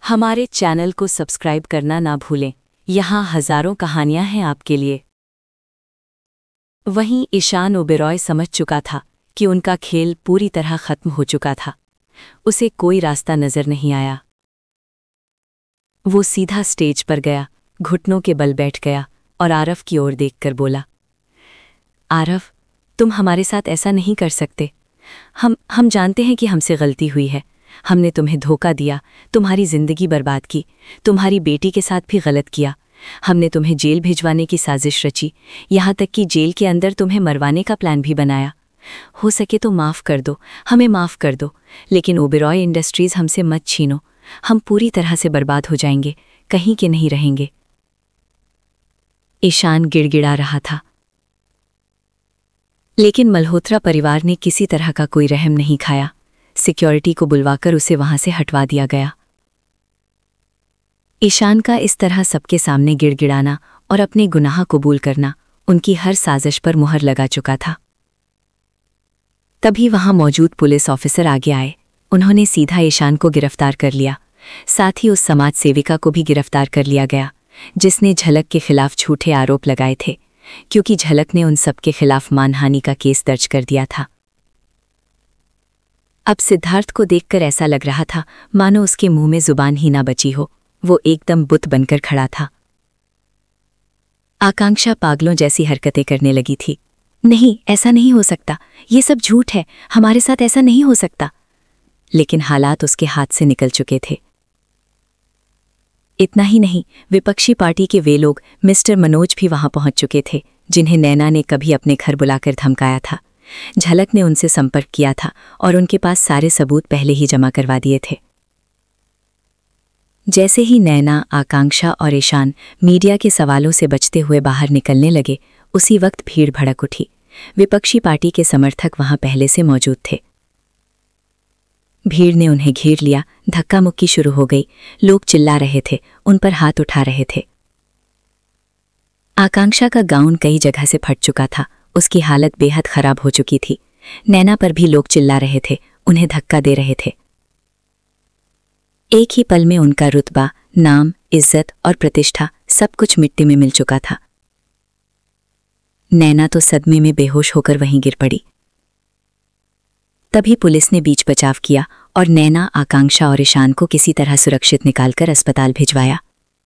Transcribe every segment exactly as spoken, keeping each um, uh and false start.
हमारे चैनल को सब्सक्राइब करना ना भूलें। यहाँ हजारों कहानियां हैं आपके लिए। वहीं ईशान ओबेरॉय समझ चुका था कि उनका खेल पूरी तरह खत्म हो चुका था। उसे कोई रास्ता नजर नहीं आया। वो सीधा स्टेज पर गया, घुटनों के बल बैठ गया और आरव की ओर देखकर बोला, आरव, तुम हमारे साथ ऐसा नहीं कर सकते। हम हम जानते हैं कि हमसे गलती हुई है। हमने तुम्हें धोखा दिया, तुम्हारी जिंदगी बर्बाद की, तुम्हारी बेटी के साथ भी गलत किया। हमने तुम्हें जेल भिजवाने की साजिश रची, यहाँ तक कि जेल के अंदर तुम्हें मरवाने का प्लान भी बनाया। हो सके तो माफ़ कर दो, हमें माफ़ कर दो, लेकिन ओबेरॉय इंडस्ट्रीज़ हमसे मत छीनो। हम पूरी तरह से बर्बाद हो जाएंगे, कहीं के नहीं रहेंगे। ईशान गिड़गिड़ा रहा था, लेकिन मल्होत्रा परिवार ने किसी तरह का कोई रहम नहीं खाया। सिक्योरिटी को बुलवाकर उसे वहां से हटवा दिया गया। ईशान का इस तरह सबके सामने गिड़गिड़ाना और अपने गुनाह कबूल करना उनकी हर साजिश पर मुहर लगा चुका था। तभी वहां मौजूद पुलिस ऑफिसर आगे आए। उन्होंने सीधा ईशान को गिरफ्तार कर लिया। साथ ही उस समाज सेविका को भी गिरफ्तार कर लिया गया जिसने झलक के खिलाफ झूठे आरोप लगाए थे, क्योंकि झलक ने उन सबके खिलाफ मानहानि का केस दर्ज कर दिया था। अब सिद्धार्थ को देखकर ऐसा लग रहा था मानो उसके मुंह में जुबान ही ना बची हो। वो एकदम बुत बनकर खड़ा था। आकांक्षा पागलों जैसी हरकतें करने लगी थी। नहीं, ऐसा नहीं हो सकता, ये सब झूठ है, हमारे साथ ऐसा नहीं हो सकता। लेकिन हालात उसके हाथ से निकल चुके थे। इतना ही नहीं, विपक्षी पार्टी के वे लोग मिस्टर मनोज भी वहां पहुंच चुके थे, जिन्हें नैना ने कभी अपने घर बुलाकर धमकाया था। झलक ने उनसे संपर्क किया था और उनके पास सारे सबूत पहले ही जमा करवा दिए थे। जैसे ही नैना, आकांक्षा और ईशान मीडिया के सवालों से बचते हुए बाहर निकलने लगे, उसी वक्त भीड़ भड़क उठी। विपक्षी पार्टी के समर्थक वहां पहले से मौजूद थे। भीड़ ने उन्हें घेर लिया, धक्का मुक्की शुरू हो गई। लोग चिल्ला रहे थे, उन पर हाथ उठा रहे थे। आकांक्षा का गाउन कई जगह से फट चुका था, उसकी हालत बेहद खराब हो चुकी थी। नैना पर भी लोग चिल्ला रहे थे, उन्हें धक्का दे रहे थे। एक ही पल में उनका रुतबा, नाम, इज्जत और प्रतिष्ठा सब कुछ मिट्टी में मिल चुका था। नैना तो सदमे में बेहोश होकर वहीं गिर पड़ी। तभी पुलिस ने बीच बचाव किया और नैना, आकांक्षा और ईशान को किसी तरह सुरक्षित निकालकर अस्पताल भिजवाया।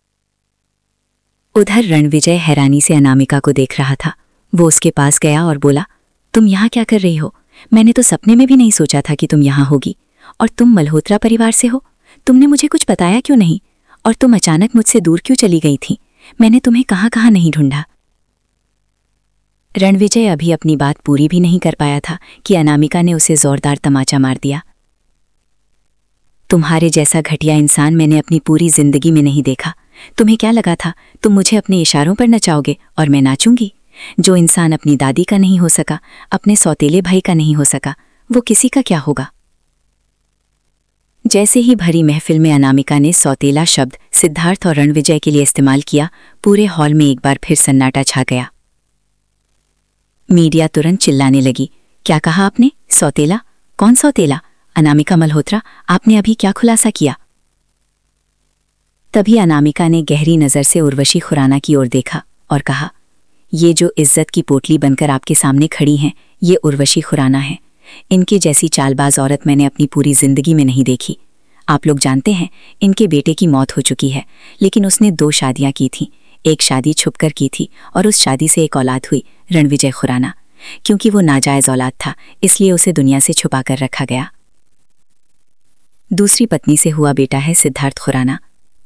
उधर रणविजय हैरानी से अनामिका को देख रहा था। वो उसके पास गया और बोला, तुम यहाँ क्या कर रही हो? मैंने तो सपने में भी नहीं सोचा था कि तुम यहाँ होगी। और तुम मल्होत्रा परिवार से हो? तुमने मुझे कुछ बताया क्यों नहीं? और तुम अचानक मुझसे दूर क्यों चली गई थी? मैंने तुम्हें कहाँ कहाँ नहीं ढूंढा। रणविजय अभी अपनी बात पूरी भी नहीं कर पाया था कि अनामिका ने उसे जोरदार तमाचा मार दिया। तुम्हारे जैसा घटिया इंसान मैंने अपनी पूरी जिंदगी में नहीं देखा। तुम्हें क्या लगा था तुम मुझे अपने इशारों पर नचाओगे और मैं नाचूंगी? जो इंसान अपनी दादी का नहीं हो सका, अपने सौतेले भाई का नहीं हो सका, वो किसी का क्या होगा? जैसे ही भरी महफिल में अनामिका ने सौतेला शब्द सिद्धार्थ और रणविजय के लिए इस्तेमाल किया, पूरे हॉल में एक बार फिर सन्नाटा छा गया। मीडिया तुरंत चिल्लाने लगी, क्या कहा आपने? सौतेला? कौन सौतेला? अनामिका मल्होत्रा, आपने अभी क्या खुलासा किया? तभी अनामिका ने गहरी नज़र से उर्वशी खुराना की ओर देखा और कहा, ये जो इज्जत की पोटली बनकर आपके सामने खड़ी हैं, ये उर्वशी खुराना है। इनके जैसी चालबाज औरत मैंने अपनी पूरी जिंदगी में नहीं देखी। आप लोग जानते हैं, इनके बेटे की मौत हो चुकी है, लेकिन उसने दो शादियां की थीं। एक शादी छुपकर की थी और उस शादी से एक औलाद हुई, रणविजय खुराना। क्योंकि वो नाजायज औलाद था, इसलिए उसे दुनिया से छुपा कर रखा गया। दूसरी पत्नी से हुआ बेटा है सिद्धार्थ खुराना।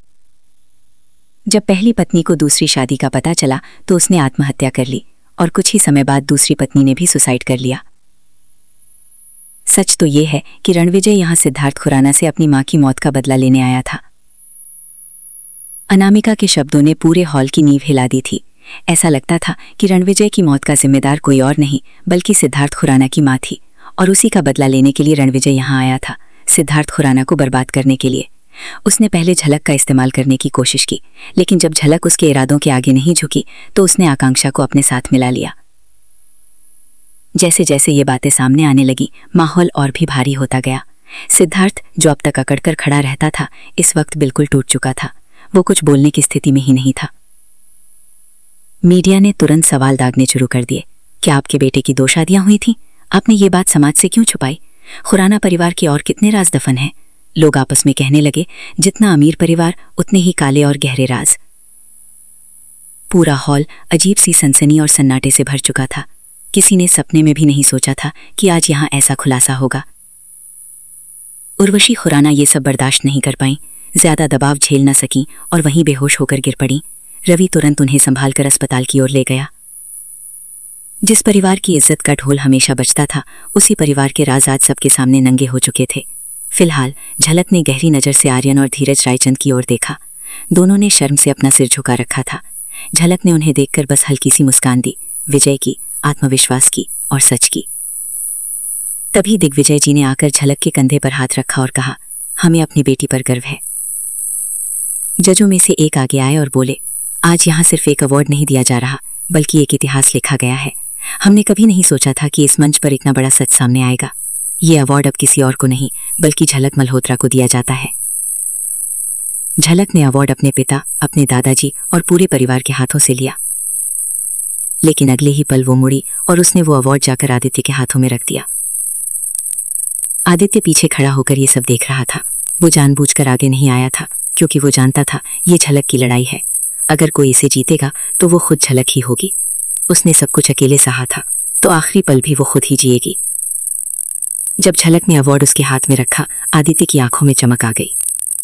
जब पहली पत्नी को दूसरी शादी का पता चला तो उसने आत्महत्या कर ली और कुछ ही समय बाद दूसरी पत्नी ने भी सुसाइड कर लिया। सच तो ये है कि रणविजय यहाँ सिद्धार्थ खुराना से अपनी मां की मौत का बदला लेने आया था। अनामिका के शब्दों ने पूरे हॉल की नींव हिला दी थी। ऐसा लगता था कि रणविजय की मौत का जिम्मेदार कोई और नहीं बल्कि सिद्धार्थ खुराना की मां थी और उसी का बदला लेने के लिए रणविजय यहाँ आया था, सिद्धार्थ खुराना को बर्बाद करने के लिए। उसने पहले झलक का इस्तेमाल करने की कोशिश की, लेकिन जब झलक उसके इरादों के आगे नहीं झुकी तो उसने आकांक्षा को अपने साथ मिला लिया। जैसे जैसे ये बातें सामने आने लगी, माहौल और भी भारी होता गया। सिद्धार्थ, जो अब तक अकड़कर खड़ा रहता था, इस वक्त बिल्कुल टूट चुका था। वो कुछ बोलने की स्थिति में ही नहीं था। मीडिया ने तुरंत सवाल दागने शुरू कर दिए। क्या आपके बेटे की दो शादियां हुई थीं? आपने ये बात समाज से क्यों छुपाई? खुराना परिवार के और कितने राज दफन हैं? लोग आपस में कहने लगे, जितना अमीर परिवार उतने ही काले और गहरे राज। पूरा हॉल अजीब सी सनसनी और सन्नाटे से भर चुका था। किसी ने सपने में भी नहीं सोचा था कि आज यहाँ ऐसा खुलासा होगा। उर्वशी खुराना ये सब बर्दाश्त नहीं कर पाईं, ज्यादा दबाव झेल न सकीं और वहीं बेहोश होकर गिर पड़ीं। रवि तुरंत उन्हें संभालकर अस्पताल की ओर ले गया। जिस परिवार की इज्जत का ढोल हमेशा बजता था, उसी परिवार के राज आज सबके सामने नंगे हो चुके थे। फिलहाल झलक ने गहरी नजर से आर्यन और धीरज रायचंद की ओर देखा। दोनों ने शर्म से अपना सिर झुका रखा था। झलक ने उन्हें देखकर बस हल्की सी मुस्कान दी, विजय की, आत्मविश्वास की और सच की। तभी दिग्विजय जी ने आकर झलक के कंधे पर हाथ रखा और कहा, हमें अपनी बेटी पर गर्व है। जजों में से एक आगे आए और बोले, आज यहाँ सिर्फ एक अवार्ड नहीं दिया जा रहा, बल्कि एक इतिहास लिखा गया है। हमने कभी नहीं सोचा था कि इस मंच पर इतना बड़ा सच सामने आएगा। ये अवार्ड अब किसी और को नहीं, बल्कि झलक मल्होत्रा को दिया जाता है। झलक ने अवार्ड अपने पिता, अपने दादाजी और पूरे परिवार के हाथों से लिया। लेकिन अगले ही पल वो मुड़ी और उसने वो अवार्ड जाकर आदित्य के हाथों में रख दिया। आदित्य पीछे खड़ा होकर ये सब देख रहा था। वो जानबूझकर आगे नहीं आया था, क्योंकि वो जानता था ये झलक की लड़ाई है। अगर कोई इसे जीतेगा तो वो खुद झलक ही होगी। उसने सब कुछ अकेले सहा था, तो आखिरी पल भी वो खुद ही जिएगी। जब झलक ने अवार्ड उसके हाथ में रखा, आदित्य की आंखों में चमक आ गई।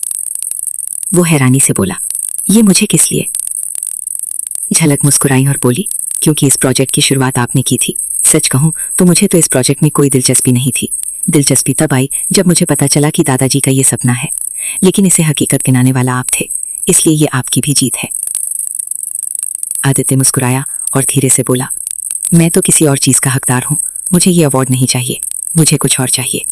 वो हैरानी से बोला, ये मुझे किस लिए? झलक मुस्कुराई और बोली, क्योंकि इस प्रोजेक्ट की शुरुआत आपने की थी। सच कहूं तो मुझे तो इस प्रोजेक्ट में कोई दिलचस्पी नहीं थी। दिलचस्पी तब आई जब मुझे पता चला कि दादाजी का ये सपना है, लेकिन इसे हकीकत गिनाने वाला आप थे, इसलिए ये आपकी भी जीत है। आदित्य मुस्कुराया और धीरे से बोला, मैं तो किसी और चीज का हकदार हूं। मुझे ये अवार्ड नहीं चाहिए, मुझे कुछ और चाहिए।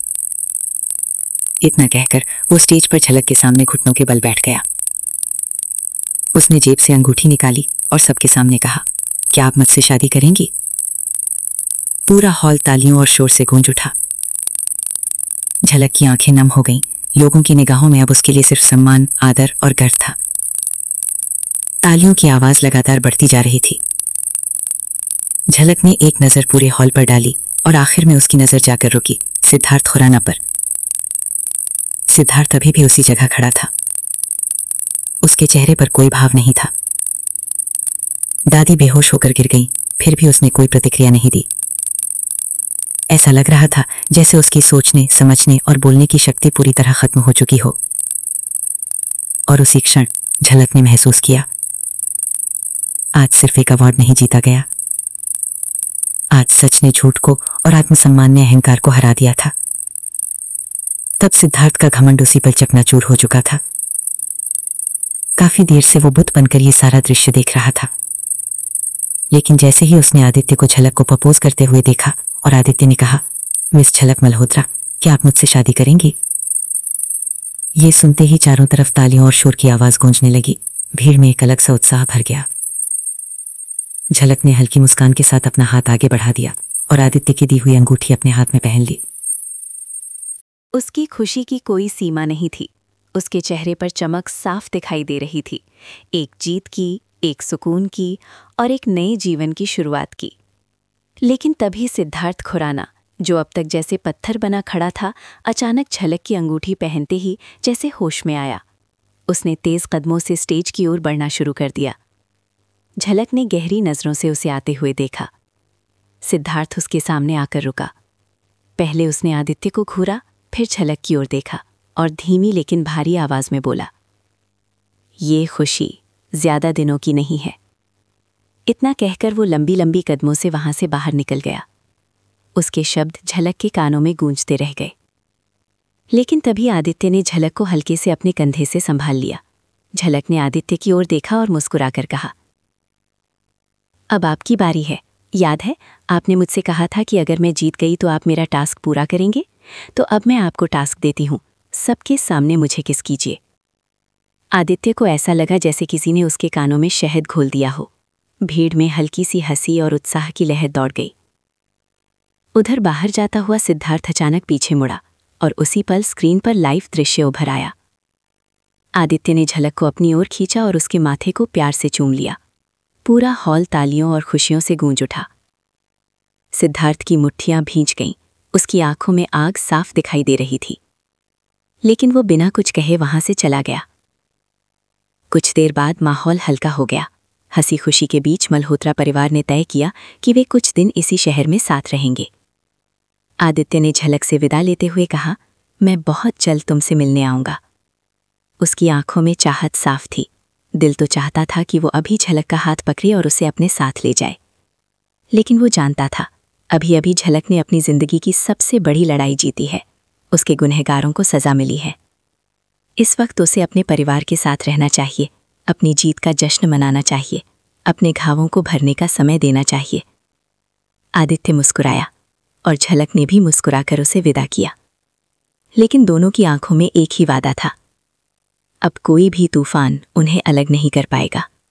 इतना कहकर वो स्टेज पर झलक के सामने घुटनों के बल बैठ गया। उसने जेब से अंगूठी निकाली और सबके सामने कहा, क्या आप मुझसे शादी करेंगी? पूरा हॉल तालियों और शोर से गूंज उठा। झलक की आंखें नम हो गईं। लोगों की निगाहों में अब उसके लिए सिर्फ सम्मान, आदर और गर्व था। तालियों की आवाज लगातार बढ़ती जा रही थी। झलक ने एक नजर पूरे हॉल पर डाली और आखिर में उसकी नजर जाकर रुकी सिद्धार्थ खुराना पर। सिद्धार्थ अभी भी उसी जगह खड़ा था। उसके चेहरे पर कोई भाव नहीं था। दादी बेहोश होकर गिर गई, फिर भी उसने कोई प्रतिक्रिया नहीं दी। ऐसा लग रहा था जैसे उसकी सोचने, समझने और बोलने की शक्ति पूरी तरह खत्म हो चुकी हो। और उसी क्षण झलक ने महसूस किया, आज सिर्फ एक अवार्ड नहीं जीता गया, आज सच ने झूठ को और आत्मसम्मान ने अहंकार को हरा दिया था। तब सिद्धार्थ का घमंड उसी पल चकनाचूर हो चुका था। काफी देर से वो बुत बनकर ये सारा दृश्य देख रहा था, लेकिन जैसे ही उसने आदित्य को झलक को प्रपोज करते हुए देखा और आदित्य ने कहा, मिस झलक मल्होत्रा, क्या आप मुझसे शादी करेंगी? ये सुनते ही चारों तरफ तालियों और शोर की आवाज गूंजने लगी। भीड़ में एक अलग सा उत्साह भर गया। झलक ने हल्की मुस्कान के साथ अपना हाथ आगे बढ़ा दिया और आदित्य की दी हुई अंगूठी अपने हाथ में पहन ली। उसकी खुशी की कोई सीमा नहीं थी। उसके चेहरे पर चमक साफ दिखाई दे रही थी, एक जीत की, एक सुकून की और एक नए जीवन की शुरुआत की। लेकिन तभी सिद्धार्थ खुराना, जो अब तक जैसे पत्थर बना खड़ा था, अचानक झलक की अंगूठी पहनते ही जैसे होश में आया। उसने तेज कदमों से स्टेज की ओर बढ़ना शुरू कर दिया। झलक ने गहरी नजरों से उसे आते हुए देखा। सिद्धार्थ उसके सामने आकर रुका। पहले उसने आदित्य को घूरा, फिर झलक की ओर देखा और धीमी लेकिन भारी आवाज में बोला, ये खुशी ज्यादा दिनों की नहीं है। इतना कहकर वो लंबी लंबी कदमों से वहां से बाहर निकल गया। उसके शब्द झलक के कानों में गूंजते रह गए। लेकिन तभी आदित्य ने झलक को हल्के से अपने कंधे से संभाल लिया। झलक ने आदित्य की ओर देखा और मुस्कुराकर कहा, अब आपकी बारी है। याद है, आपने मुझसे कहा था कि अगर मैं जीत गई तो आप मेरा टास्क पूरा करेंगे। तो अब मैं आपको टास्क देती हूँ, सबके सामने मुझे किस कीजिए। आदित्य को ऐसा लगा जैसे किसी ने उसके कानों में शहद घोल दिया हो। भीड़ में हल्की सी हंसी और उत्साह की लहर दौड़ गई। उधर बाहर जाता हुआ सिद्धार्थ अचानक पीछे मुड़ा और उसी पल स्क्रीन पर लाइव दृश्य उभर आया। आदित्य ने झलक को अपनी ओर खींचा और उसके माथे को प्यार से चूम लिया। पूरा हॉल तालियों और खुशियों से गूंज उठा। सिद्धार्थ की मुट्ठियां भींच गईं, उसकी आंखों में आग साफ दिखाई दे रही थी, लेकिन वो बिना कुछ कहे वहां से चला गया। कुछ देर बाद माहौल हल्का हो गया। हंसी खुशी के बीच मल्होत्रा परिवार ने तय किया कि वे कुछ दिन इसी शहर में साथ रहेंगे। आदित्य ने झलक से विदा लेते हुए कहा, मैं बहुत जल्द तुमसे मिलने आऊंगा। उसकी आंखों में चाहत साफ थी। दिल तो चाहता था कि वो अभी झलक का हाथ पकड़े और उसे अपने साथ ले जाए, लेकिन वो जानता था अभी अभी झलक ने अपनी जिंदगी की सबसे बड़ी लड़ाई जीती है। उसके गुनहगारों को सजा मिली है। इस वक्त उसे अपने परिवार के साथ रहना चाहिए, अपनी जीत का जश्न मनाना चाहिए, अपने घावों को भरने का समय देना चाहिए। आदित्य मुस्कुराया और झलक ने भी मुस्कुराकर उसे विदा किया, लेकिन दोनों की आंखों में एक ही वादा था, अब कोई भी तूफान उन्हें अलग नहीं कर पाएगा।